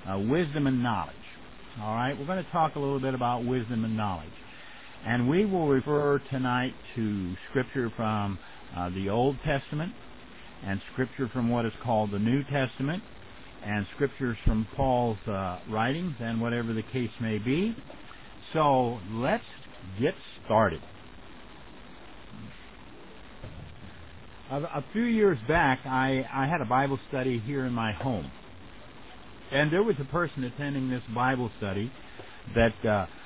wisdom and knowledge. All right, we're going to talk a little bit about wisdom and knowledge. And we will refer tonight to Scripture from the Old Testament, and Scripture from what is called the New Testament, and Scriptures from Paul's writings, and whatever the case may be. So let's get started. A few years back, I had a Bible study here in my home. And there was a person attending this Bible study that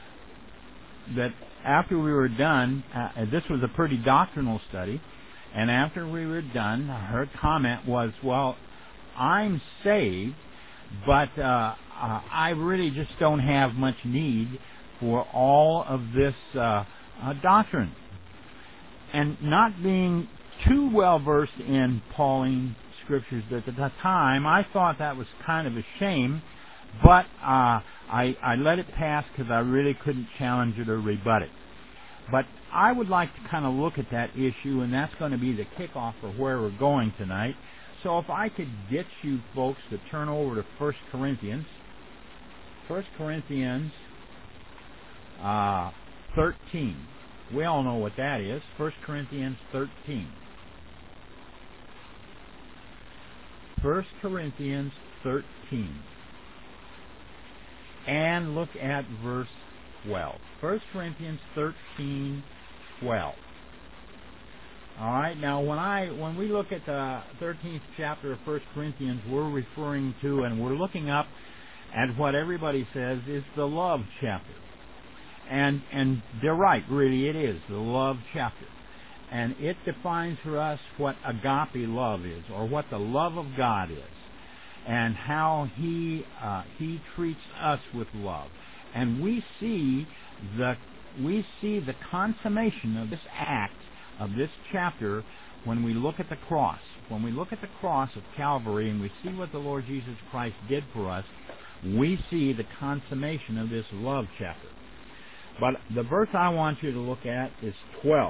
after we were done, this was a pretty doctrinal study, and after we were done, her comment was, well, I'm saved, but I really just don't have much need for all of this doctrine. And not being too well versed in Pauline Scriptures at the time, I thought that was kind of a shame, but I let it pass because I really couldn't challenge it or rebut it. But I would like to kind of look at that issue, and that's going to be the kickoff for where we're going tonight. So if I could get you folks to turn over to 1 Corinthians. 1 Corinthians 13. We all know what that is. 1 Corinthians 13. 1 Corinthians 13. And look at verse 12. 1 Corinthians 13, 12. All right, now when we look at the 13th chapter of 1 Corinthians, we're referring to and we're looking up at what everybody says is the love chapter. And they're right, really it is, the love chapter. And it defines for us what agape love is, or what the love of God is, and how He treats us with love. And we see the consummation of this act, of this chapter, when we look at the cross. When we look at the cross of Calvary and we see what the Lord Jesus Christ did for us, we see the consummation of this love chapter. But the verse I want you to look at is 12.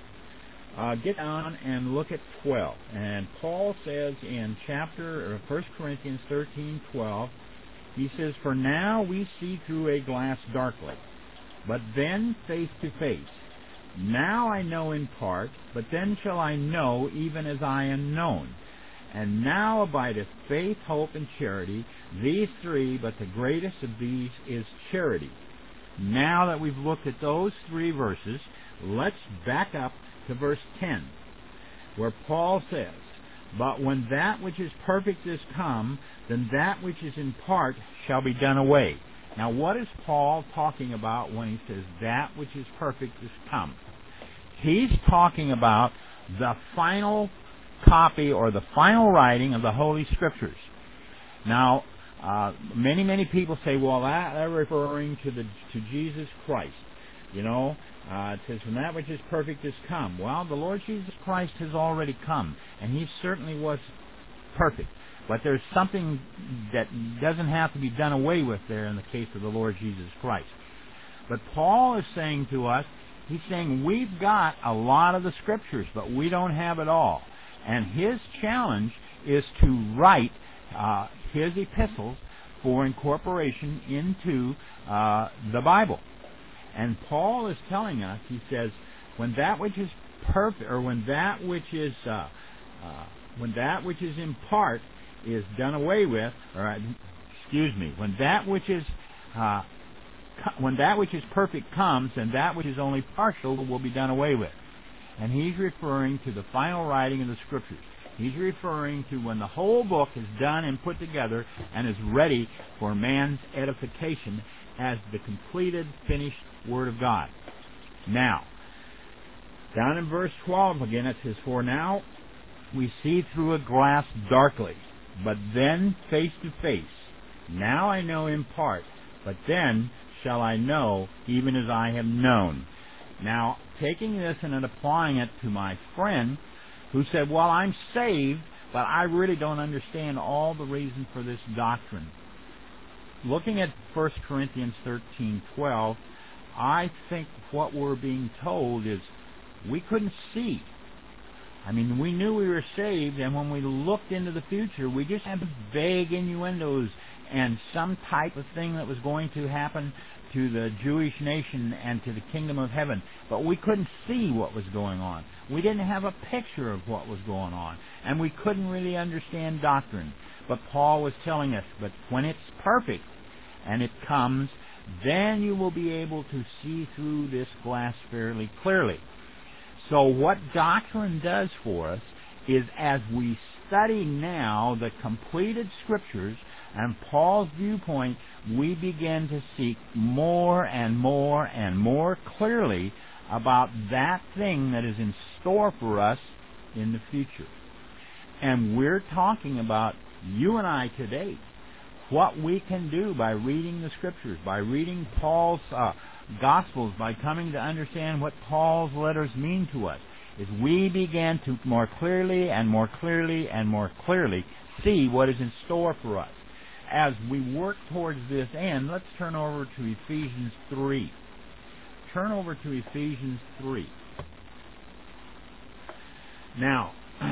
Get down and look at 12. And Paul says in 1 Corinthians 13:12, he says, "For now we see through a glass darkly, but then face to face. Now I know in part, but then shall I know even as I am known. And now abideth faith, hope, and charity, these three, but the greatest of these is charity." Now that we've looked at those three verses, let's back up to verse 10, where Paul says, "But when that which is perfect is come, then that which is in part shall be done away." Now what is Paul talking about when he says that which is perfect is come? He's talking about the final copy or the final writing of the Holy Scriptures. Now, many people say, well, they're referring to Jesus Christ. It says, "When that which is perfect is come." Well, the Lord Jesus Christ has already come, and He certainly was perfect. But there's something that doesn't have to be done away with there in the case of the Lord Jesus Christ. But Paul is saying to us, he's saying we've got a lot of the Scriptures, but we don't have it all. And his challenge is to write his epistles for incorporation into the Bible. And Paul is telling us, he says, when that which is perfect, or when that which is in part is done away with, when that which is perfect comes, and that which is only partial will be done away with. And he's referring to the final writing of the Scriptures. He's referring to when the whole book is done and put together and is ready for man's edification as the completed, finished Word of God. Now, down in verse 12 again, it says, "For now we see through a glass darkly, but then face to face. Now I know in part, but then shall I know even as I have known." Now, taking this and applying it to my friend who said, well, I'm saved, but I really don't understand all the reason for this doctrine. Looking at 1 Corinthians 13:12, I think what we're being told is we couldn't see. I mean, we knew we were saved, and when we looked into the future, we just had vague innuendos and some type of thing that was going to happen to the Jewish nation and to the kingdom of heaven. But we couldn't see what was going on. We didn't have a picture of what was going on. And we couldn't really understand doctrine. But Paul was telling us, but when it's perfect and it comes, then you will be able to see through this glass fairly clearly. So what doctrine does for us is, as we study now the completed Scriptures and Paul's viewpoint, we begin to seek more and more and more clearly about that thing that is in store for us in the future. And we're talking about, you and I today, what we can do by reading the Scriptures, by reading Paul's Gospels, by coming to understand what Paul's letters mean to us, is we begin to more clearly and more clearly and more clearly see what is in store for us. As we work towards this end, let's turn over to Ephesians 3. Turn over to Ephesians 3. Now,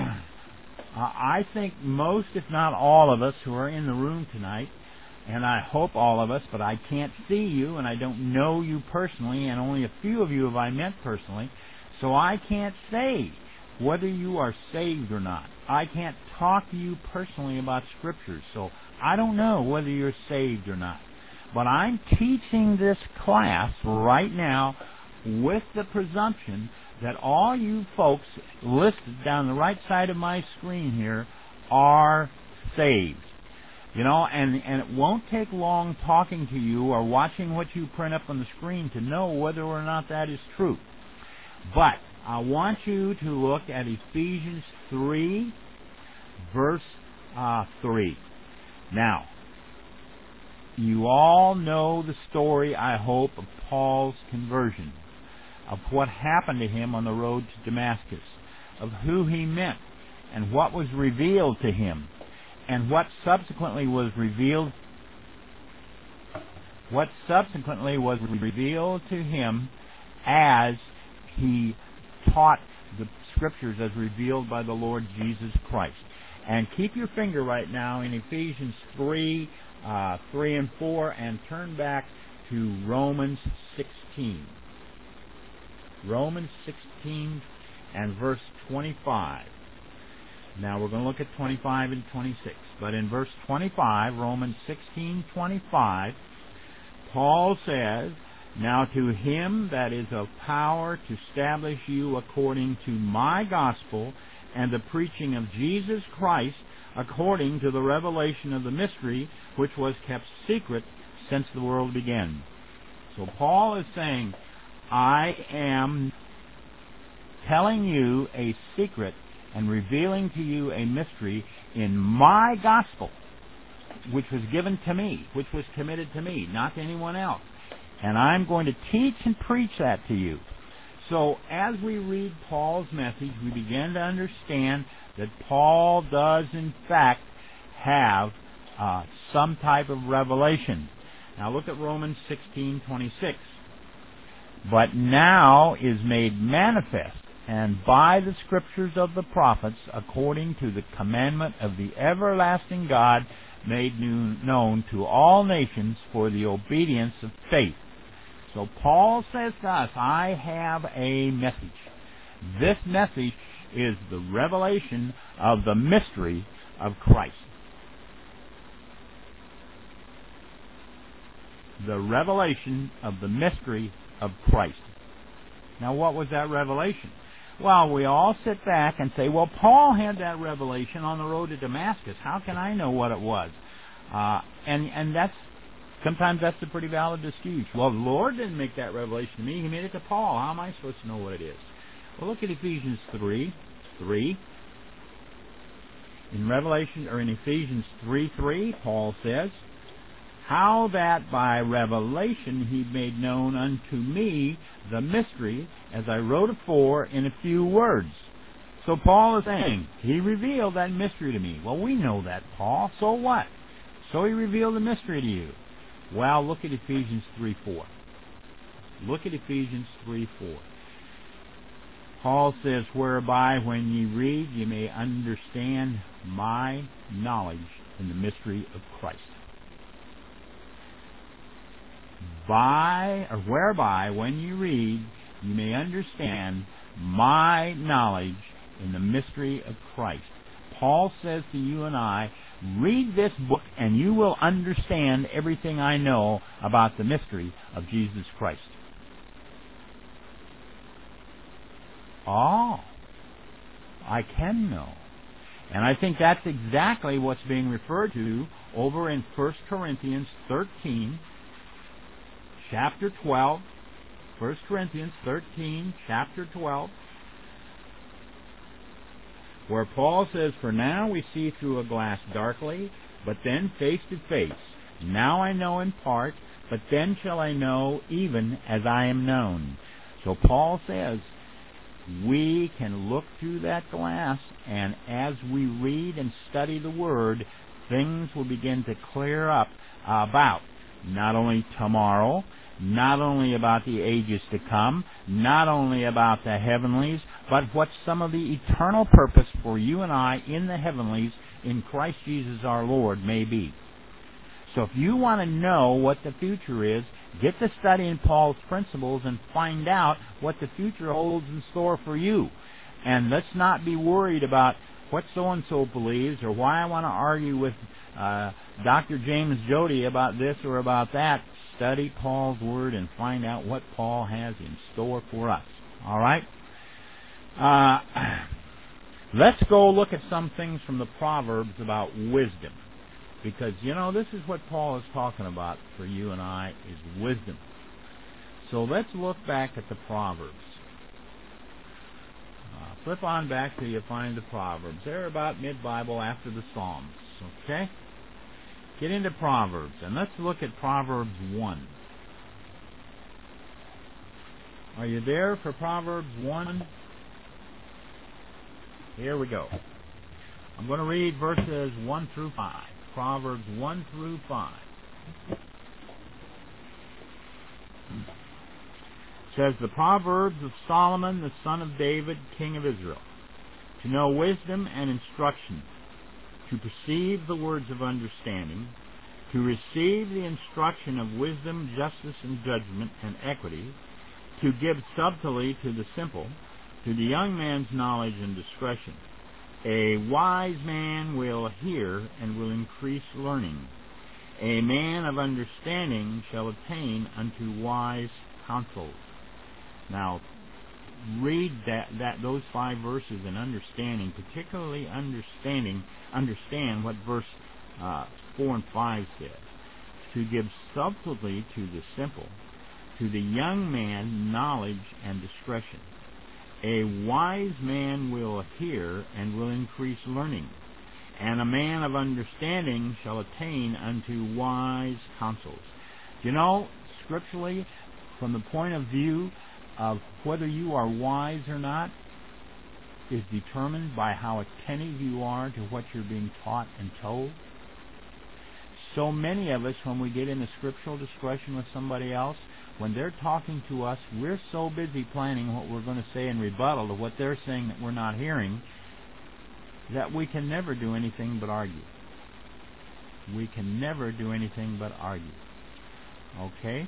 I think most, if not all of us who are in the room tonight, and I hope all of us, but I can't see you and I don't know you personally, and only a few of you have I met personally, so I can't say whether you are saved or not. I can't talk to you personally about Scriptures, so I don't know whether you're saved or not. But I'm teaching this class right now with the presumption that all you folks listed down the right side of my screen here are saved. You know, and it won't take long talking to you or watching what you print up on the screen to know whether or not that is true. But I want you to look at Ephesians 3, verse 3. Now, you all know the story, I hope, of Paul's conversion, of what happened to him on the road to Damascus, of who he met, and what was revealed to him, and what subsequently was revealed to him as he taught the Scriptures as revealed by the Lord Jesus Christ. And keep your finger right now in Ephesians 3, 3 and 4, and turn back to Romans 16. Romans 16 and verse 25. Now we're going to look at 25 and 26. But in verse 25, Romans 16:25, Paul says, "Now to him that is of power to establish you according to my gospel and the preaching of Jesus Christ, according to the revelation of the mystery which was kept secret since the world began." So Paul is saying, I am telling you a secret and revealing to you a mystery in my gospel, which was given to me, which was committed to me, not to anyone else. And I'm going to teach and preach that to you. So as we read Paul's message, we begin to understand that Paul does in fact have some type of revelation. Now look at Romans 16:26. "But now is made manifest, and by the Scriptures of the prophets, according to the commandment of the everlasting God, made known to all nations for the obedience of faith." So Paul says to us, I have a message. This message is the revelation of the mystery of Christ. The revelation of the mystery of Christ. Now, what was that revelation? Well, we all sit back and say, well, Paul had that revelation on the road to Damascus. How can I know what it was? And sometimes that's a pretty valid excuse. Well, the Lord didn't make that revelation to me. He made it to Paul. How am I supposed to know what it is? Well, look at Ephesians 3. In Ephesians 3:3, Paul says, "How that by revelation he made known unto me the mystery, as I wrote afore in a few words." So Paul is saying, he revealed that mystery to me. Well, we know that, Paul. So what? So he revealed the mystery to you. Well, look at Ephesians 3:4. Look at Ephesians 3:4. Paul says, "Whereby when ye read, ye may understand my knowledge in the mystery of Christ." whereby, when you read, you may understand my knowledge in the mystery of Christ. Paul says to you and I, read this book and you will understand everything I know about the mystery of Jesus Christ. Oh, I can know. And I think that's exactly what's being referred to over in 1 Corinthians 13, chapter 12. 1 Corinthians 13, chapter 12, where Paul says, "For now we see through a glass darkly, but then face to face. Now I know in part, but then shall I know even as I am known." So Paul says, we can look through that glass, and as we read and study the Word, things will begin to clear up about not only tomorrow, not only about the ages to come, not only about the heavenlies, but what some of the eternal purpose for you and I in the heavenlies in Christ Jesus our Lord may be. So if you want to know what the future is, get to studying Paul's principles and find out what the future holds in store for you. And let's not be worried about what so-and-so believes or why I want to argue with Dr. James Jody about this or about that. Study Paul's Word and find out what Paul has in store for us. All right? Let's go look at some things from the Proverbs about wisdom. Because, this is what Paul is talking about for you and I, is wisdom. So let's look back at the Proverbs. Flip on back till you find the Proverbs. They're about mid-Bible after the Psalms. Okay? Get into Proverbs, and let's look at Proverbs 1. Are you there for Proverbs 1? Here we go. I'm going to read verses 1 through 5. Proverbs 1 through 5. It says, "The Proverbs of Solomon, the son of David, king of Israel, to know wisdom and instruction, to perceive the words of understanding, to receive the instruction of wisdom, justice, and judgment, and equity, to give subtlety to the simple, to the young man's knowledge and discretion. A wise man will hear and will increase learning. A man of understanding shall attain unto wise counsels." Now, read those 5 verses in understanding, particularly understand what verse 4 and 5 says. To give subtlety to the simple, to the young man knowledge and discretion. A wise man will hear and will increase learning, and a man of understanding shall attain unto wise counsels. Scripturally, from the point of view of whether you are wise or not, is determined by how attentive you are to what you're being taught and told. So many of us, when we get into scriptural discussion with somebody else, when they're talking to us, we're so busy planning what we're going to say in rebuttal to what they're saying that we're not hearing, that we can never do anything but argue. We can never do anything but argue. Okay?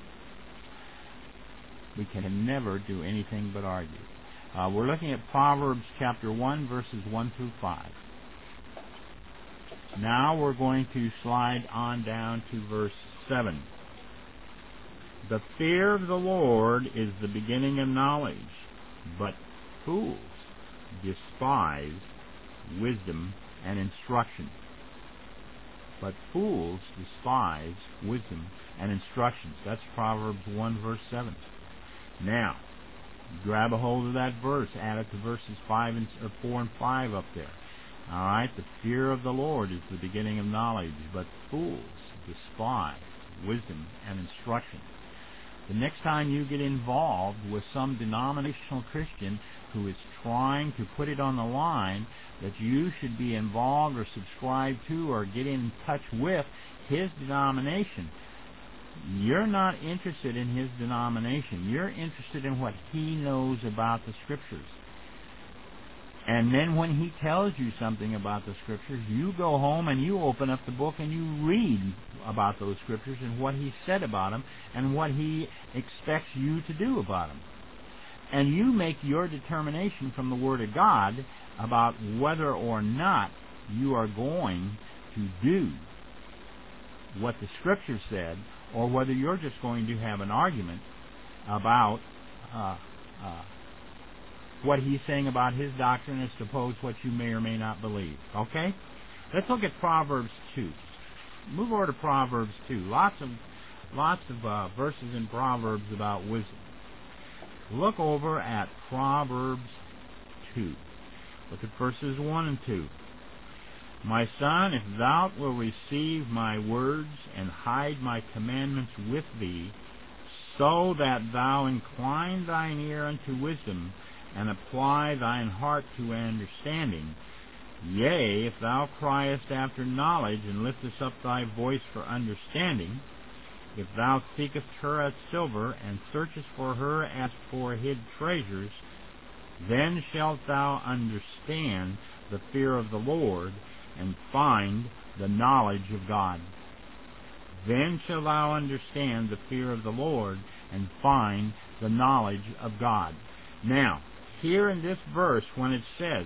We can never do anything but argue. We're looking at Proverbs chapter 1, verses 1 through 5. Now we're going to slide on down to verse 7. "The fear of the Lord is the beginning of knowledge, but fools despise wisdom and instruction." But fools despise wisdom and instructions. That's Proverbs 1, verse 7. Now, grab a hold of that verse, add it to verses 4 and 5 up there. All right, the fear of the Lord is the beginning of knowledge, but fools despise wisdom and instruction. The next time you get involved with some denominational Christian who is trying to put it on the line that you should be involved or subscribe to or get in touch with his denomination, you're not interested in his denomination. You're interested in what he knows about the Scriptures. And then when he tells you something about the Scriptures, you go home and you open up the book and you read about those Scriptures and what he said about them and what he expects you to do about them. And you make your determination from the Word of God about whether or not you are going to do what the Scripture said, or whether you're just going to have an argument about what he's saying about his doctrine as opposed to what you may or may not believe. Okay? Let's look at Proverbs 2. Move over to Proverbs 2. Lots of verses in Proverbs about wisdom. Look over at Proverbs 2. Look at verses 1 and 2. My son, if thou wilt receive my words and hide my commandments with thee, so that thou incline thine ear unto wisdom, and apply thine heart to understanding. Yea, if thou criest after knowledge, and liftest up thy voice for understanding, if thou seekest her as silver, and searchest for her as for hid treasures, then shalt thou understand the fear of the Lord, and find the knowledge of God. Then shalt thou understand the fear of the Lord, and find the knowledge of God. Now, here in this verse, when it says,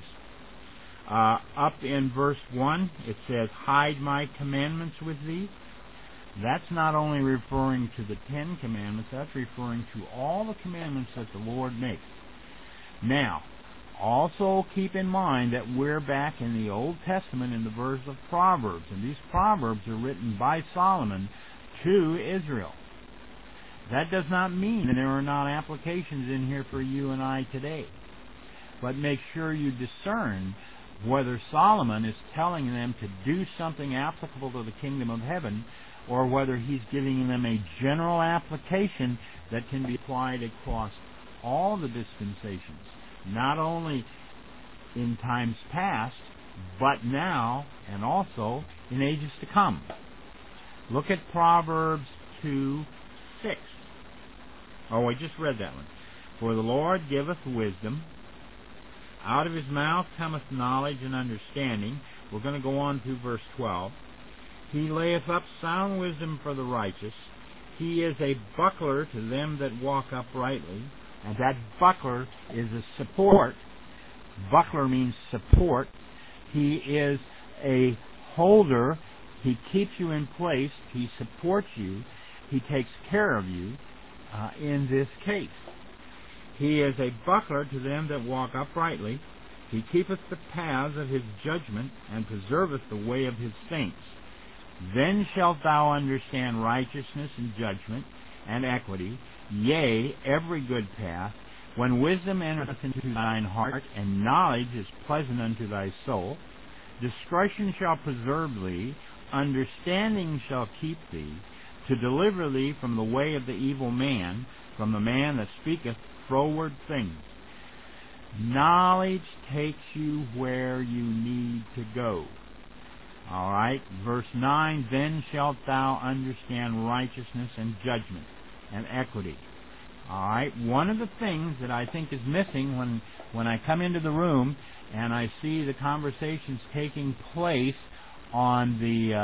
up in verse 1, it says, hide my commandments with thee. That's not only referring to the 10 commandments, that's referring to all the commandments that the Lord makes. Now, also keep in mind that we're back in the Old Testament in the verse of Proverbs, and these Proverbs are written by Solomon to Israel. That does not mean that there are not applications in here for you and I today. But make sure you discern whether Solomon is telling them to do something applicable to the kingdom of heaven, or whether he's giving them a general application that can be applied across all the dispensations, not only in times past, but now and also in ages to come. Look at Proverbs 2:6. Oh, I just read that one. For the Lord giveth wisdom, out of his mouth cometh knowledge and understanding. We're going to go on to verse 12. He layeth up sound wisdom for the righteous. He is a buckler to them that walk uprightly. And that buckler is a support. Buckler means support. He is a holder. He keeps you in place. He supports you. He takes care of you in this case. He is a buckler to them that walk uprightly. He keepeth the paths of his judgment, and preserveth the way of his saints. Then shalt thou understand righteousness and judgment and equity, yea, every good path, when wisdom entereth into thine heart, and knowledge is pleasant unto thy soul. Discretion shall preserve thee, understanding shall keep thee, to deliver thee from the way of the evil man, from the man that speaketh froward things. Knowledge takes you where you need to go. All right, verse 9, then shalt thou understand righteousness and judgment and equity. All right, one of the things that I think is missing when I come into the room and I see the conversations taking place on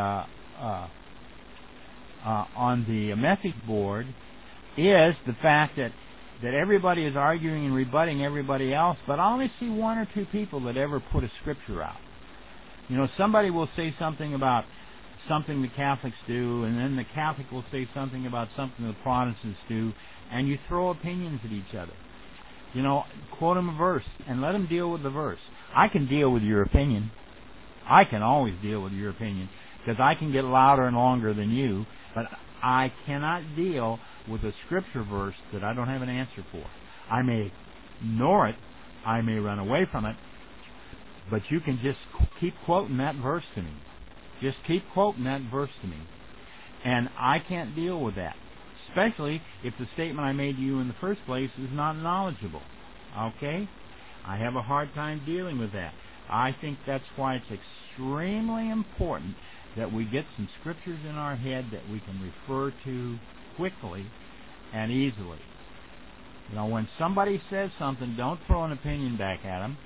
the message board is the fact that everybody is arguing and rebutting everybody else, but I only see one or two people that ever put a scripture out. You know, somebody will say something about something the Catholics do, and then the Catholic will say something about something the Protestants do, and you throw opinions at each other. You know, quote them a verse and let them deal with the verse. I can deal with your opinion. I can always deal with your opinion, because I can get louder and longer than you, but I cannot deal with a scripture verse that I don't have an answer for. I may ignore it, I may run away from it, but you can just keep quoting that verse to me. Just keep quoting that verse to me. And I can't deal with that, especially if the statement I made to you in the first place is not knowledgeable. Okay? I have a hard time dealing with that. I think that's why it's extremely important that we get some scriptures in our head that we can refer to quickly and easily. You know, when somebody says something, don't throw an opinion back at them.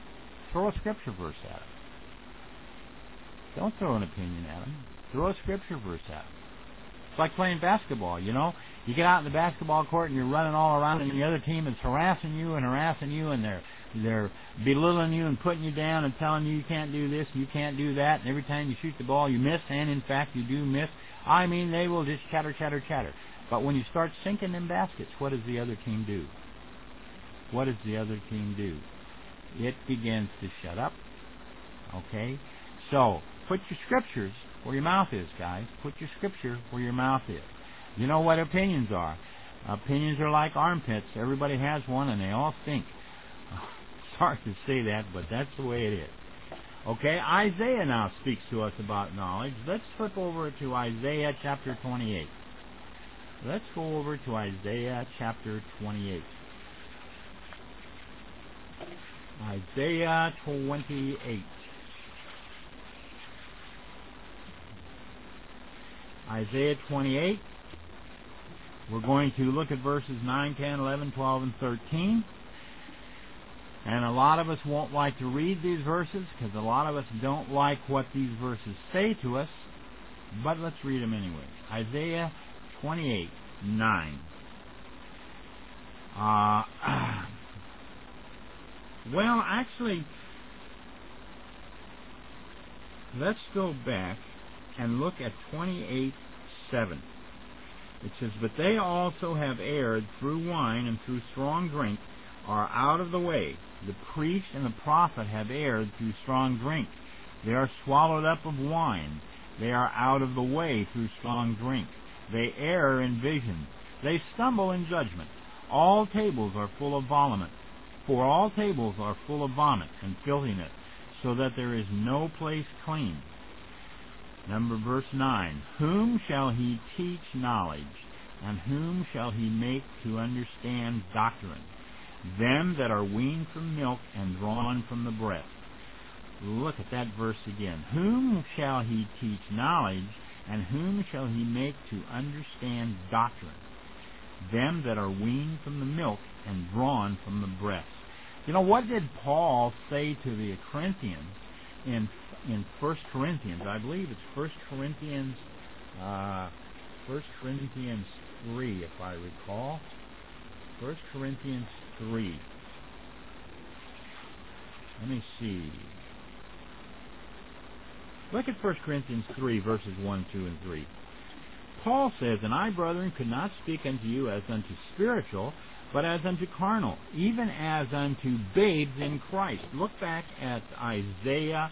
Throw a scripture verse at them. Don't throw an opinion at them. Throw a scripture verse at them. It's like playing basketball, you know. You get out in the basketball court and you're running all around, and the other team is harassing you, and they're belittling you and putting you down and telling you can't do this, you can't do that, and every time you shoot the ball you miss, and in fact you do miss. I mean, they will just chatter. But when you start sinking them baskets, what does the other team do? What does the other team do? It begins to shut up. Okay? So, put your scriptures where your mouth is, guys. Put your scripture where your mouth is. You know what opinions are. Opinions are like armpits. Everybody has one and they all stink. Sorry to say that, but that's the way it is. Okay, Isaiah now speaks to us about knowledge. Let's flip over to Isaiah chapter 28. Let's go over to Isaiah chapter 28. Isaiah 28. Isaiah 28. We're going to look at verses 9, 10, 11, 12, and 13. And a lot of us won't like to read these verses because a lot of us don't like what these verses say to us. But let's read them anyway. Isaiah 28, 9. Well, actually, let's go back and look at 28, 7. It says, "But they also have erred through wine and through strong drink, are out of the way. The priest and the prophet have erred through strong drink. They are swallowed up of wine. They are out of the way through strong drink. They err in vision. They stumble in judgment. All tables are full of vomit. For all tables are full of vomit and filthiness, so that there is no place clean." Verse 9. "Whom shall he teach knowledge, and whom shall he make to understand doctrine? Them that are weaned from milk and drawn from the breast." Look at that verse again. "Whom shall he teach knowledge, and whom shall he make to understand doctrine? Them that are weaned from the milk and drawn from the breast." You know, what did Paul say to the Corinthians in 1 Corinthians? I believe it's 1 Corinthians 3, if I recall. 1 Corinthians 3. Let me see. Look at 1 Corinthians 3, verses 1, 2, and 3. Paul says, "And I, brethren, could not speak unto you as unto spiritual, but as unto carnal, even as unto babes in Christ." Look back at Isaiah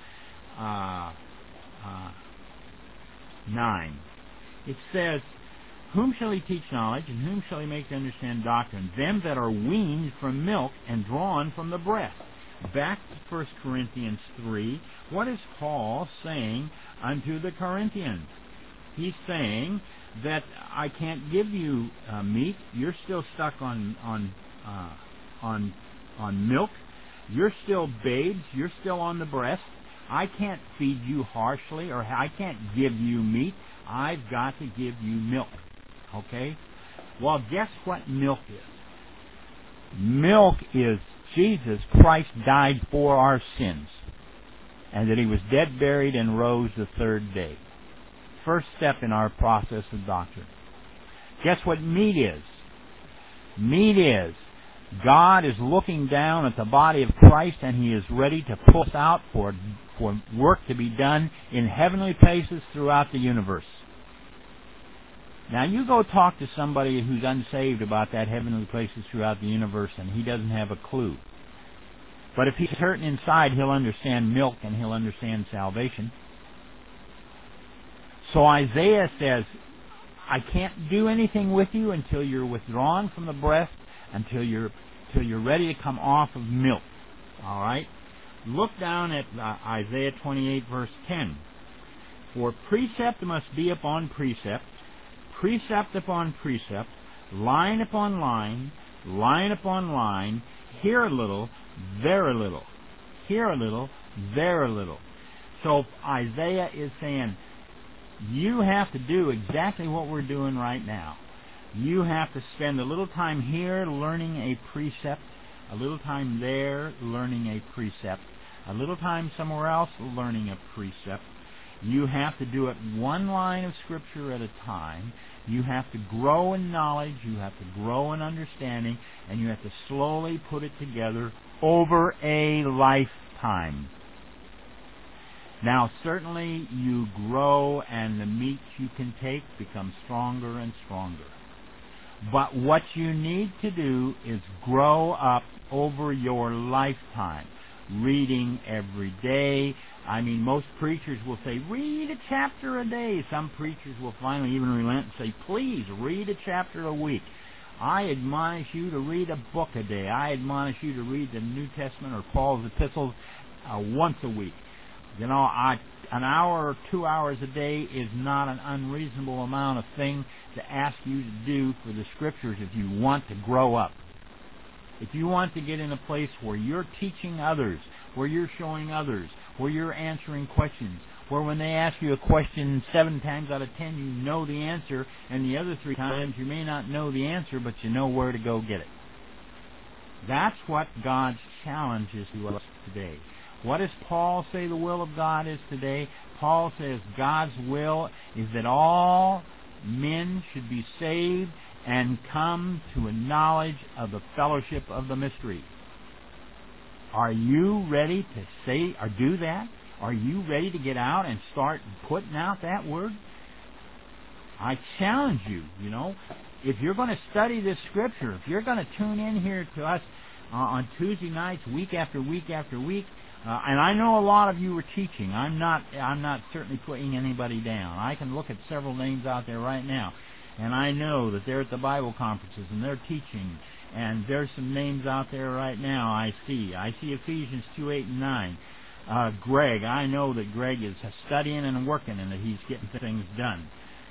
9. It says, "Whom shall he teach knowledge, and whom shall he make to understand doctrine? Them that are weaned from milk and drawn from the breast." Back to 1 Corinthians 3. What is Paul saying unto the Corinthians? He's saying that I can't give you meat. You're still stuck on milk. You're still babes. You're still on the breast. I can't feed you harshly, or I can't give you meat. I've got to give you milk. Okay? Well, guess what milk is? Milk is Jesus Christ died for our sins, and that he was dead, buried, and rose the third day. First step in our process of doctrine. Guess what meat is? Meat is God is looking down at the body of Christ, and he is ready to pull us out for work to be done in heavenly places throughout the universe. Now, you go talk to somebody who's unsaved about that heavenly places throughout the universe, and he doesn't have a clue. But if he's hurting inside, he'll understand milk, and he'll understand salvation. So Isaiah says, I can't do anything with you until you're withdrawn from the breast, until you're ready to come off of milk. All right? Look down at Isaiah 28, verse 10. "For precept must be upon precept, precept upon precept, line upon line, line upon line, here a little, there a little, here a little, there a little." So Isaiah is saying, you have to do exactly what we're doing right now. You have to spend a little time here learning a precept, a little time there learning a precept. a little time somewhere else learning a precept. You have to do it one line of Scripture at a time. You have to grow in knowledge, you have to grow in understanding, and you have to slowly put it together over a lifetime. Now, certainly you grow and the meat you can take becomes stronger and stronger. But what you need to do is grow up over your lifetime. Reading every day. I mean, most preachers will say, read a chapter a day. Some preachers will finally even relent and say, please, read a chapter a week. I admonish you to read a book a day. I admonish you to read the New Testament or Paul's epistles once a week. You know, an hour or 2 hours a day is not an unreasonable amount of thing to ask you to do for the Scriptures if you want to grow up. If you want to get in a place where you're teaching others, where you're showing others, where you're answering questions, where when they ask you a question 7 times out of 10 you know the answer, and the other 3 times you may not know the answer, but you know where to go get it. That's what God's challenge is to us today. What does Paul say the will of God is today? Paul says God's will is that all men should be saved and come to a knowledge of the fellowship of the mystery. Are you ready to say or do that? Are you ready to get out and start putting out that word? I challenge you, you know, if you're going to study this Scripture, if you're going to tune in here to us on Tuesday nights, week after week after week, and I know a lot of you are teaching. I'm not certainly putting anybody down. I can look at several names out there right now, and I know that they're at the Bible conferences and they're teaching. And there's some names out there right now I see. I see Ephesians 2:8 and 9. Greg, I know that Greg is studying and working and that he's getting things done.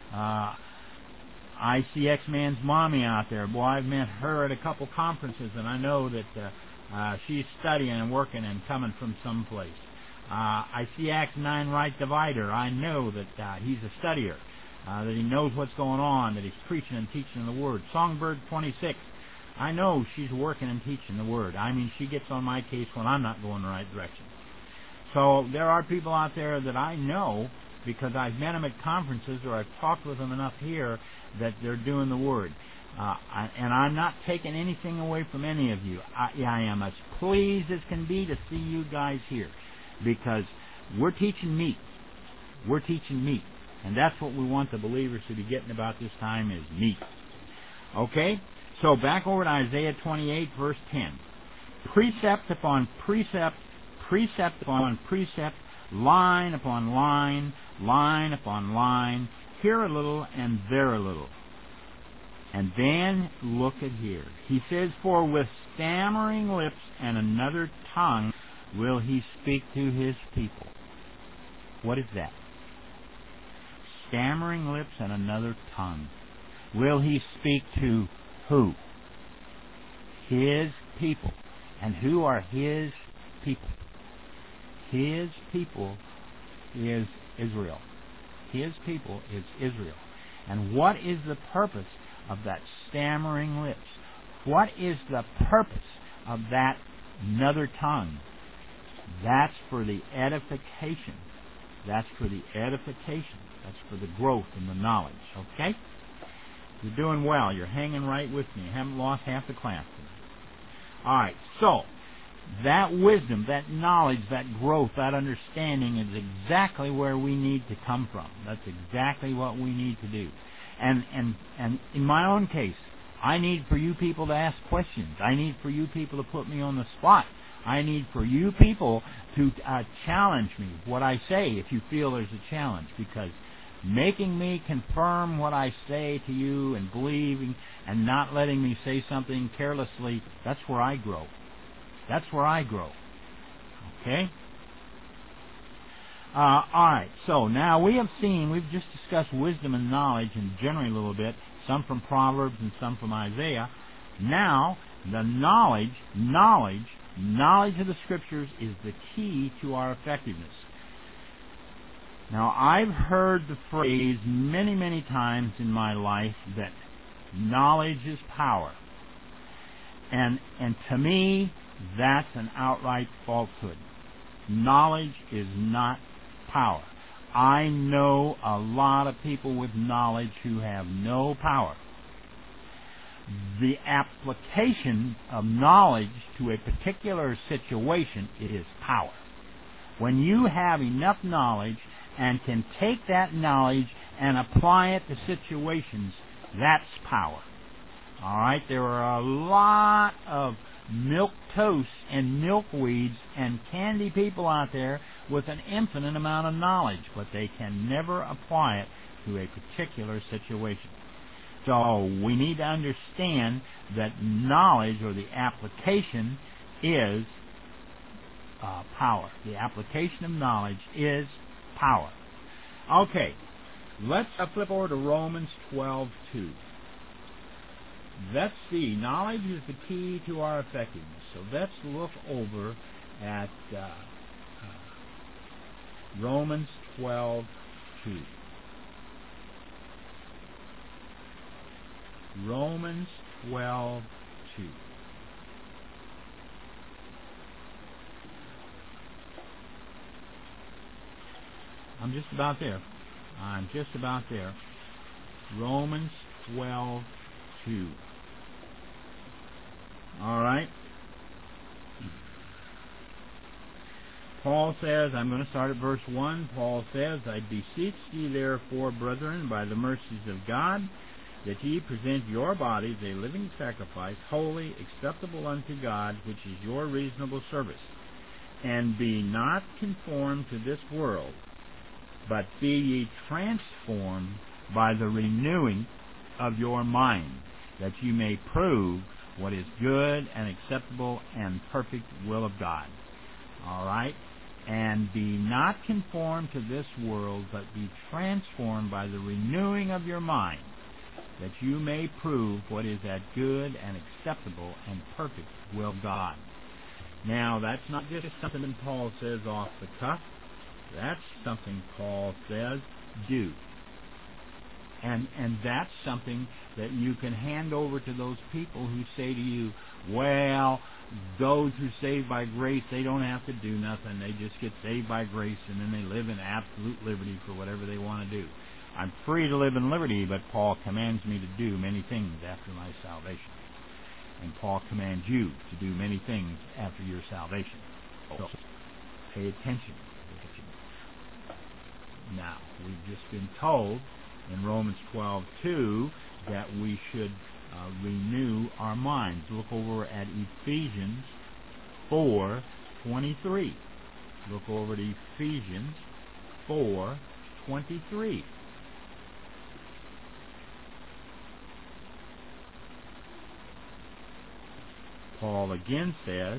I see X-Man's mommy out there. Boy, I've met her at a couple conferences, and I know that she's studying and working and coming from someplace. I see Acts 9 Right Divider. I know that he's a studier, that he knows what's going on, that he's preaching and teaching the Word. Songbird 26. I know she's working and teaching the Word. I mean, she gets on my case when I'm not going the right direction. So there are people out there that I know because I've met them at conferences or I've talked with them enough here that they're doing the Word. And I'm not taking anything away from any of you. I am as pleased as can be to see you guys here because we're teaching meat. We're teaching meat. And that's what we want the believers to be getting about this time is meat. Okay? So back over to Isaiah 28, verse 10. Precept upon precept, precept upon precept, line upon line, line upon line, here a little and there a little. And then look at here. He says, for with stammering lips and another tongue will he speak to his people. What is that? Stammering lips and another tongue. Will he speak to who? His people. And who are his people? His people is Israel. His people is Israel. And what is the purpose of that stammering lips? What is the purpose of that another tongue? That's for the edification. That's for the edification. That's for the growth and the knowledge. Okay? You're doing well. You're hanging right with me. You haven't lost half the class. All right. So, that wisdom, that knowledge, that growth, that understanding is exactly where we need to come from. That's exactly what we need to do. And in my own case, I need for you people to ask questions. I need for you people to put me on the spot. I need for you people to challenge me what I say if you feel there's a challenge, because making me confirm what I say to you and believing and not letting me say something carelessly, that's where I grow. That's where I grow. Okay? Alright, so now we've just discussed wisdom and knowledge and generally a little bit, some from Proverbs and some from Isaiah. Now, the knowledge of the Scriptures is the key to our effectiveness. Now, I've heard the phrase many, many times in my life that knowledge is power. And to me, that's an outright falsehood. Knowledge is not power. I know a lot of people with knowledge who have no power. The application of knowledge to a particular situation is power. When you have enough knowledge and can take that knowledge and apply it to situations, that's power. All right, there are a lot of milk toasts and milkweeds and candy people out there with an infinite amount of knowledge, but they can never apply it to a particular situation. So we need to understand that knowledge, or the application, is power. The application of knowledge is power. Okay, let's flip over to Romans 12:2. Let's see. Knowledge is the key to our effectiveness. So let's look over at Romans 12:2. Romans 12:2. I'm just about there. Romans 12:2. All right. Paul says, I'm going to start at verse 1. Paul says, I beseech ye therefore, brethren, by the mercies of God, that ye present your bodies a living sacrifice, holy, acceptable unto God, which is your reasonable service. And be not conformed to this world, but be ye transformed by the renewing of your mind, that you may prove what is good and acceptable and perfect will of God. All right? And be not conformed to this world, but be transformed by the renewing of your mind, that you may prove what is that good and acceptable and perfect will of God. Now, that's not just something that Paul says off the cuff. That's something Paul says, do. And that's something that you can hand over to those people who say to you, well, those who are saved by grace, they don't have to do nothing. They just get saved by grace, and then they live in absolute liberty for whatever they want to do. I'm free to live in liberty, but Paul commands me to do many things after my salvation. And Paul commands you to do many things after your salvation. So pay attention. Now, we've just been told in Romans 12:2 that we should renew our minds. Look over at Ephesians 4:23. Look over at Ephesians 4:23. Paul again says,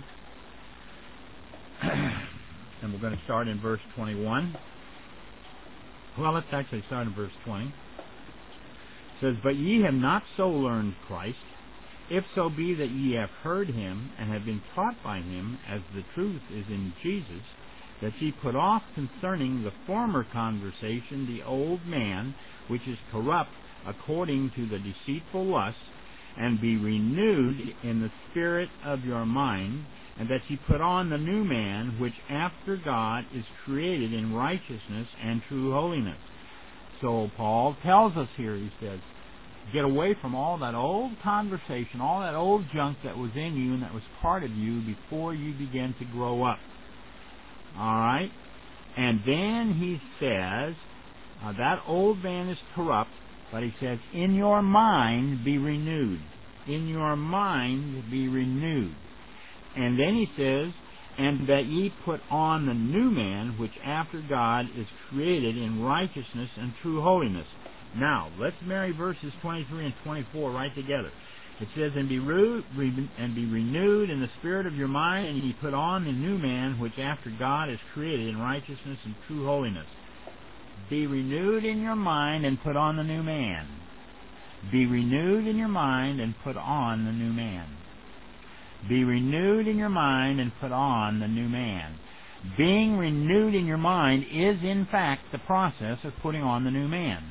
and we're going to start in verse 21. Well, let's actually start in verse 20. It says, but ye have not so learned Christ, if so be that ye have heard him, and have been taught by him, as the truth is in Jesus, that ye put off concerning the former conversation the old man, which is corrupt according to the deceitful lusts, and be renewed in the spirit of your mind, and that ye put on the new man, which after God is created in righteousness and true holiness. So Paul tells us here, he says, get away from all that old conversation, all that old junk that was in you and that was part of you before you began to grow up. All right? And then he says, that old man is corrupt, but he says, in your mind be renewed. In your mind be renewed. And then he says, and that ye put on the new man, which after God is created in righteousness and true holiness. Now, let's marry verses 23 and 24 right together. It says, and be renewed in the spirit of your mind, and ye put on the new man, which after God is created in righteousness and true holiness. Be renewed in your mind and put on the new man. Be renewed in your mind and put on the new man. Be renewed in your mind and put on the new man. Being renewed in your mind is, in fact, the process of putting on the new man.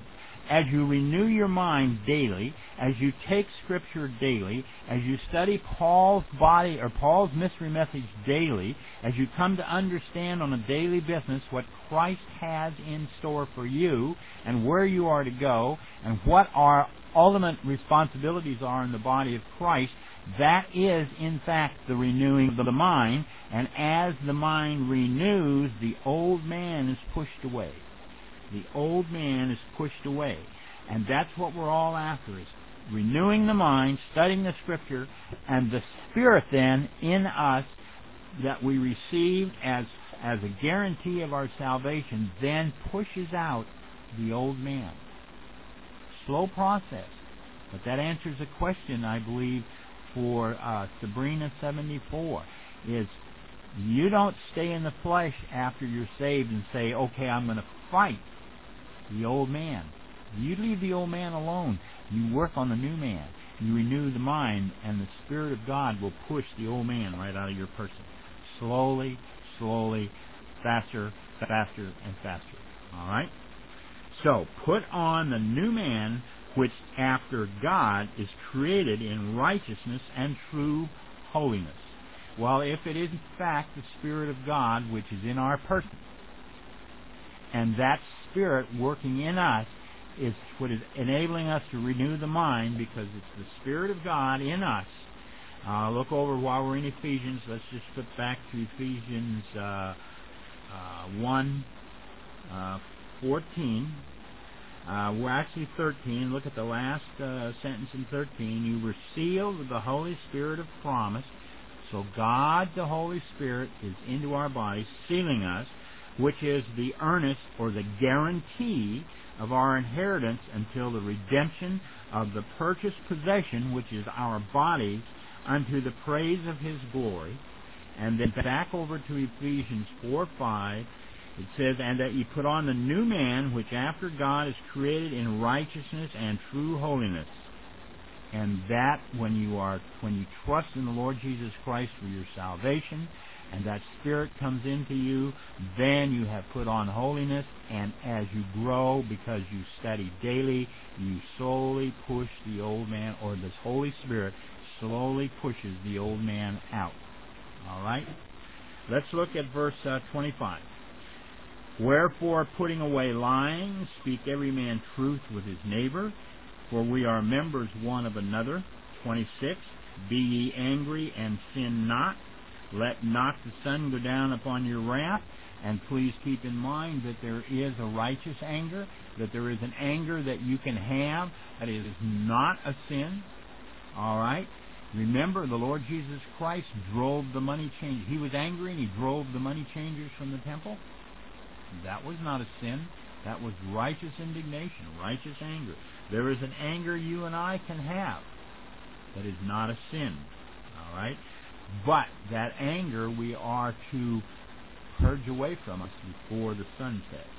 as you renew your mind daily, as you take Scripture daily, as you study Paul's body or Paul's mystery message daily, as you come to understand on a daily basis what Christ has in store for you and where you are to go and what our ultimate responsibilities are in the body of Christ, that is, in fact, the renewing of the mind. And as the mind renews, the old man is pushed away. The old man is pushed away. And that's what we're all after, is renewing the mind, studying the Scripture, and the Spirit then in us that we receive as a guarantee of our salvation then pushes out the old man. Slow process. But that answers a question, I believe, for Sabrina 74, is you don't stay in the flesh after you're saved and say, okay, I'm going to fight the old man. You leave the old man alone. You work on the new man. You renew the mind, and the Spirit of God will push the old man right out of your person. Slowly, slowly, faster, faster, and faster. All right? So, put on the new man, which after God is created in righteousness and true holiness. Well, if it is in fact the Spirit of God which is in our person, and that Spirit working in us is what is enabling us to renew the mind, because it's the Spirit of God in us. Look over while we're in Ephesians. Let's just flip back to Ephesians 1:14. We're actually 13. Look at the last sentence in 13. You were sealed with the Holy Spirit of promise. So God, the Holy Spirit, is into our bodies, sealing us, which is the earnest or the guarantee of our inheritance until the redemption of the purchased possession, which is our bodies, unto the praise of His glory. And then back over to Ephesians 4:5, it says, and that ye put on the new man, which after God is created in righteousness and true holiness. And that when you trust in the Lord Jesus Christ for your salvation, and that Spirit comes into you, then you have put on holiness, and as you grow, because you study daily, you slowly push the old man, or this Holy Spirit slowly pushes the old man out. All right? Let's look at verse 25. Wherefore, putting away lying, speak every man truth with his neighbor, for we are members one of another. 26. Be ye angry and sin not. Let not the sun go down upon your wrath. And please keep in mind that there is a righteous anger, that there is an anger that you can have that is not a sin. All right? Remember, the Lord Jesus Christ drove the money changers. He was angry and He drove the money changers from the temple. That was not a sin. That was righteous indignation, righteous anger. There is an anger you and I can have that is not a sin. All right? But that anger we are to purge away from us before the sun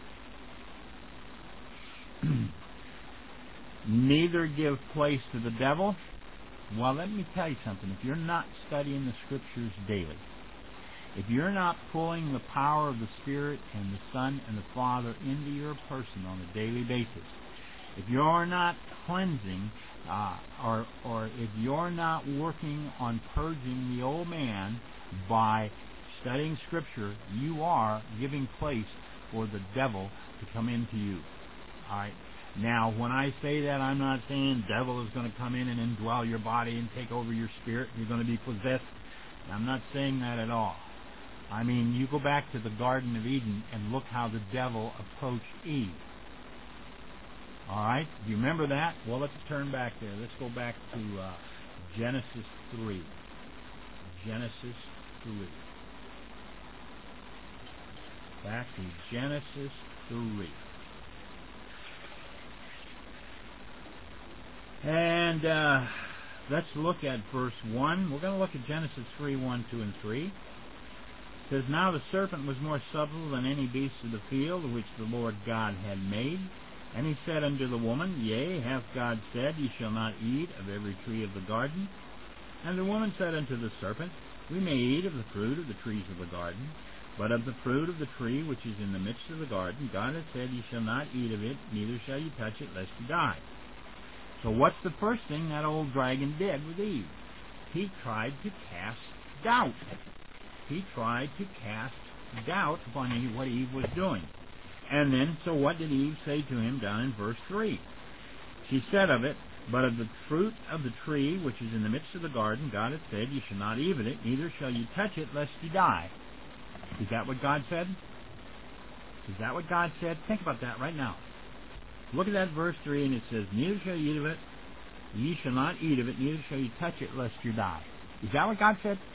sets. Neither give place to the devil. Well, let me tell you something. If you're not studying the Scriptures daily, if you're not pulling the power of the Spirit and the Son and the Father into your person on a daily basis, if you're not cleansing, or if you're not working on purging the old man by studying Scripture, you are giving place for the devil to come into you. All right. Now, when I say that, I'm not saying the devil is going to come in and indwell your body and take over your spirit. You're going to be possessed. I'm not saying that at all. I mean, you go back to the Garden of Eden and look how the devil approached Eve. All right? Do you remember that? Well, let's turn back there. Let's go back to Genesis 3. Genesis 3. Back to Genesis 3. And let's look at verse 1. We're going to look at Genesis 3, 1, 2, and 3. It says, Now the serpent was more subtle than any beast of the field which the Lord God had made. And he said unto the woman, Yea, hath God said, Ye shall not eat of every tree of the garden? And the woman said unto the serpent, We may eat of the fruit of the trees of the garden, But of the fruit of the tree which is in the midst of the garden, God hath said, Ye shall not eat of it, neither shall ye touch it, lest ye die. So what's the first thing that old dragon did with Eve? He tried to cast doubt. He tried to cast doubt upon Eve, what Eve was doing. And then, so what did Eve say to him down in verse 3? She said of it, But of the fruit of the tree which is in the midst of the garden, God hath said, Ye shall not eat of it, neither shall ye touch it, lest ye die. Is that what God said? Is that what God said? Think about that right now. Look at that verse 3, and it says, Neither shall ye eat of it, ye shall not eat of it, neither shall ye touch it, lest you die. Is that what God said?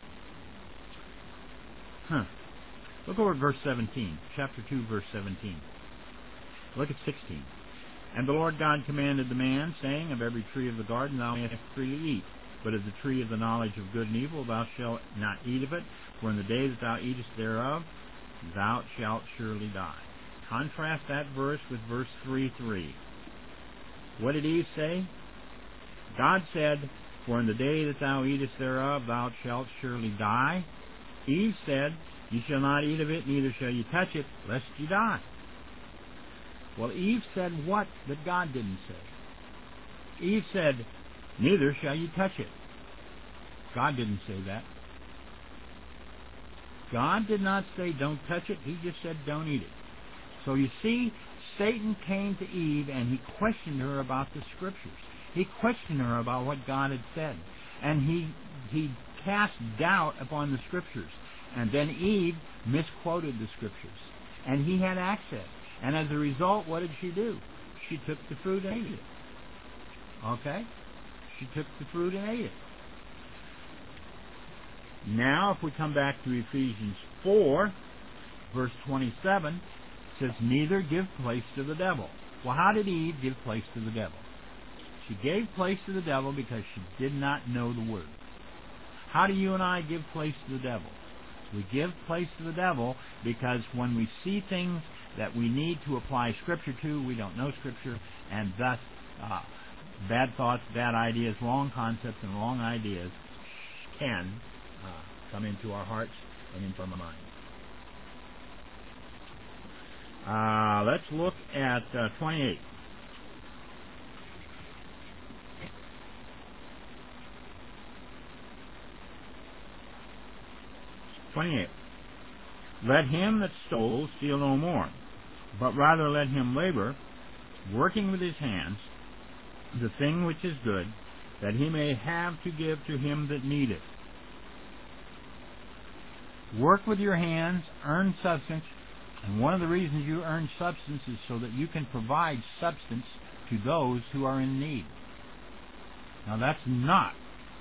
Look over at verse 17, chapter 2, verse 17. Look at 16. And the Lord God commanded the man, saying, Of every tree of the garden thou mayest freely eat, but of the tree of the knowledge of good and evil thou shalt not eat of it, for in the day that thou eatest thereof thou shalt surely die. Contrast that verse with verse 3:3. What did Eve say? God said, For in the day that thou eatest thereof thou shalt surely die. Eve said, Ye shall not eat of it, neither shall ye touch it, lest ye die. Well, Eve said what that God didn't say? Eve said, Neither shall ye touch it. God didn't say that. God did not say don't touch it. He just said don't eat it. So you see, Satan came to Eve and he questioned her about the Scriptures. He questioned her about what God had said. And he cast doubt upon the Scriptures. And then Eve misquoted the Scriptures. And he had access. And as a result, what did she do? She took the fruit and ate it. Okay? She took the fruit and ate it. Now, if we come back to Ephesians 4, verse 27, it says, Neither give place to the devil. Well, how did Eve give place to the devil? She gave place to the devil because she did not know the Word. How do you and I give place to the devil? We give place to the devil because when we see things that we need to apply Scripture to, we don't know Scripture, and thus bad thoughts, bad ideas, wrong concepts, and wrong ideas can come into our hearts and into our minds. Let's look at 28. Let him that stole steal no more, but rather let him labor, working with his hands, the thing which is good, that he may have to give to him that needeth. Work with your hands, earn substance, and one of the reasons you earn substance is so that you can provide substance to those who are in need. Now that's not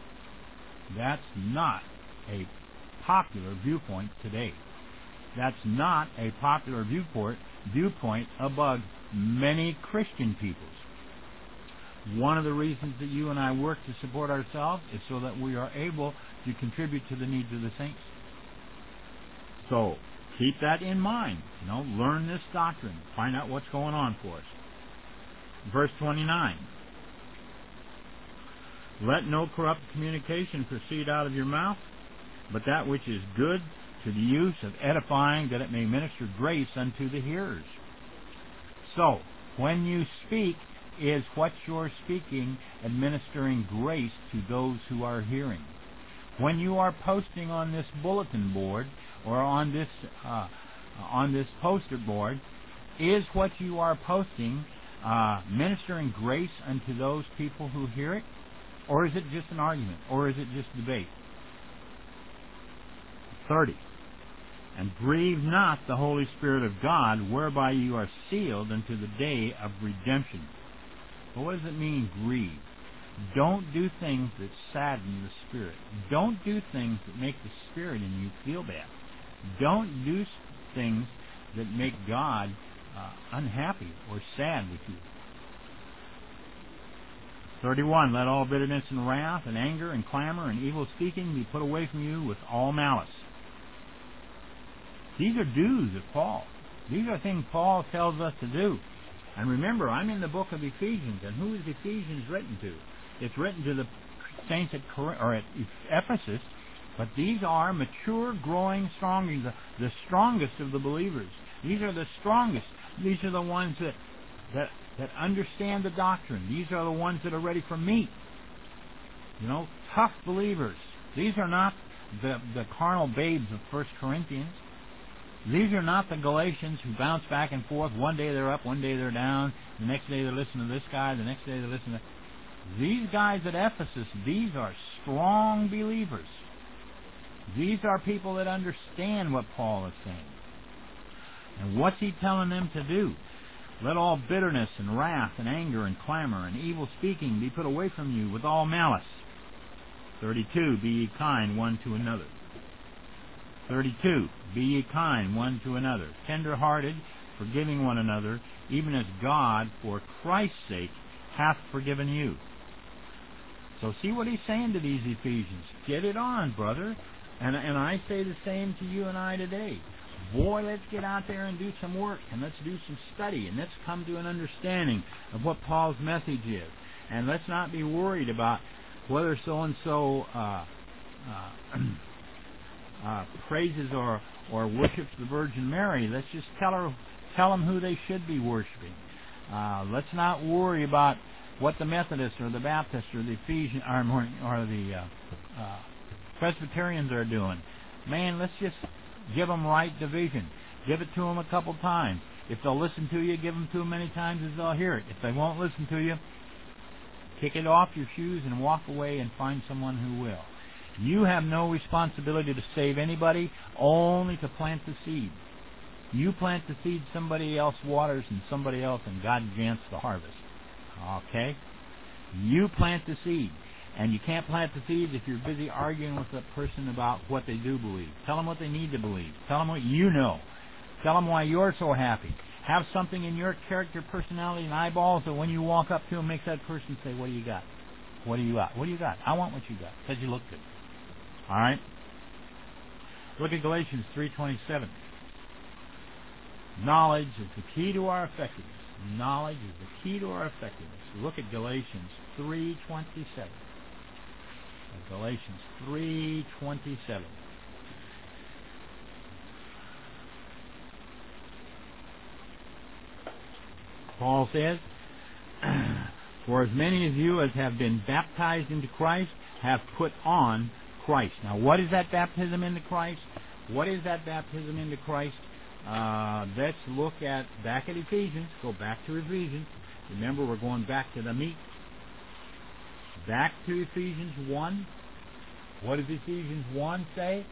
a popular viewpoint today. That's not a popular viewpoint among many Christian peoples. One of the reasons that you and I work to support ourselves is so that we are able to contribute to the needs of the saints. So, keep that in mind. Learn this doctrine. Find out what's going on for us. Verse 29. Let no corrupt communication proceed out of your mouth, but that which is good to the use of edifying, that it may minister grace unto the hearers. So, when you speak, is what you're speaking administering grace to those who are hearing? When you are posting on this bulletin board or on this poster board, is what you are posting ministering grace unto those people who hear it? Or is it just an argument? Or is it just debate? 30. And grieve not the Holy Spirit of God, whereby you are sealed unto the day of redemption. Well, what does it mean, grieve? Don't do things that sadden the Spirit. Don't do things that make the Spirit in you feel bad. Don't do things that make God unhappy or sad with you. 31. Let all bitterness and wrath and anger and clamor and evil speaking be put away from you with all malice. These are dues of Paul. These are things Paul tells us to do. And remember, I'm in the book of Ephesians, and who is Ephesians written to? It's written to the saints at Ephesus, But these are mature, growing, strong, the strongest of the believers. These are the strongest. These are the ones that understand the doctrine. These are the ones that are ready for meat. Tough believers. These are not the carnal babes of 1 Corinthians. These are not the Galatians who bounce back and forth. One day they're up, one day they're down. The next day they're listening to this guy, the next day they're listening to... These guys at Ephesus, these are strong believers. These are people that understand what Paul is saying. And what's he telling them to do? Let all bitterness and wrath and anger and clamor and evil speaking be put away from you with all malice. 32, be ye kind one to another. 32, be ye kind one to another, tender-hearted, forgiving one another, even as God, for Christ's sake, hath forgiven you. So see what he's saying to these Ephesians. Get it on, brother. And I say the same to you and I today. Boy, let's get out there and do some work, and let's do some study, and let's come to an understanding of what Paul's message is. And let's not be worried about whether so-and-so praises or worships the Virgin Mary. Let's just tell them who they should be worshiping. Let's not worry about what the Methodists or the Baptists or the Ephesians or the Presbyterians are doing. Man, let's just give them right division. Give it to them a couple times. If they'll listen to you, give them to them many times as they'll hear it. If they won't listen to you, kick it off your shoes and walk away and find someone who will. You have no responsibility to save anybody, only to plant the seed. You plant the seed, somebody else waters, and somebody else, and God grants the harvest. Okay? You plant the seed. And you can't plant the seeds if you're busy arguing with that person about what they do believe. Tell them what they need to believe. Tell them what you know. Tell them why you're so happy. Have something in your character, personality, and eyeballs that when you walk up to them, makes that person say, what do you got? What do you got? What do you got? I want what you got, because you look good. All right? Look at Galatians 3:27. Knowledge is the key to our effectiveness. Knowledge is the key to our effectiveness. Look at Galatians 3:27. Galatians 3:27. Paul says, for as many of you as have been baptized into Christ have put on Christ. Now, what is that baptism into Christ? What is that baptism into Christ? Let's look back at Ephesians. Go back to Ephesians. Remember, we're going back to the meat. Back to Ephesians 1. What does Ephesians 1 say?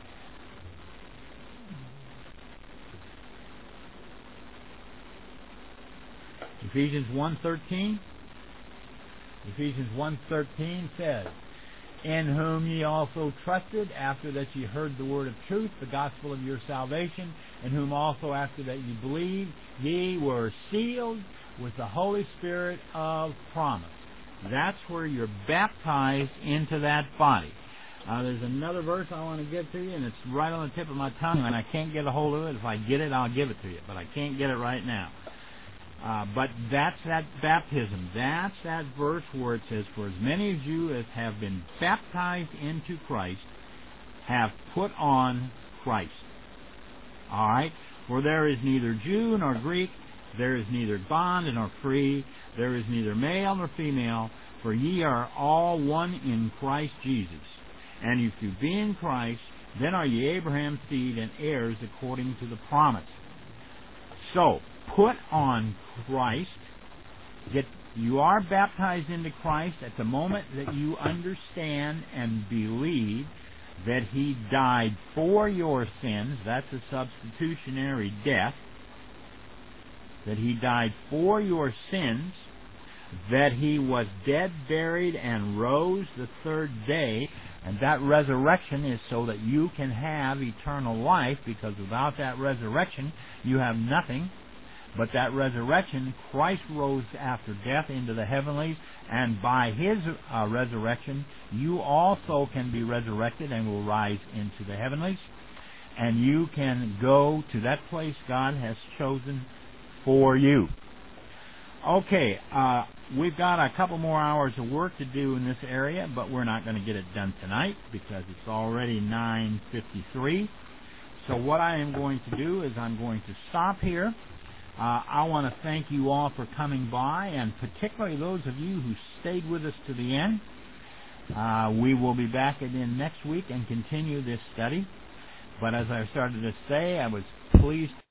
Ephesians 1:13. Ephesians 1:13 says, in whom ye also trusted, after that ye heard the word of truth, the gospel of your salvation, in whom also after that ye believed, ye were sealed with the Holy Spirit of promise. That's where you're baptized into that body. There's another verse I want to give to you, and it's right on the tip of my tongue, and I can't get a hold of it. If I get it, I'll give it to you, but I can't get it right now. But that's that baptism. That's that verse where it says, for as many of you as have been baptized into Christ have put on Christ. All right? For there is neither Jew nor Greek, there is neither bond nor free, there is neither male nor female, for ye are all one in Christ Jesus. And if you be in Christ, then are ye Abraham's seed and heirs according to the promise. So, put on Christ. You are baptized into Christ at the moment that you understand and believe that He died for your sins. That's a substitutionary death. That He died for your sins. That He was dead, buried, and rose the third day. And that resurrection is so that you can have eternal life, because without that resurrection, you have nothing. But that resurrection, Christ rose after death into the heavenlies, and by His resurrection, you also can be resurrected and will rise into the heavenlies, and you can go to that place God has chosen for you. Okay, we've got a couple more hours of work to do in this area, but we're not going to get it done tonight because it's already 9:53. So what I am going to do is I'm going to stop here. I want to thank you all for coming by, and particularly those of you who stayed with us to the end. We will be back again next week and continue this study. But as I started to say, I was pleased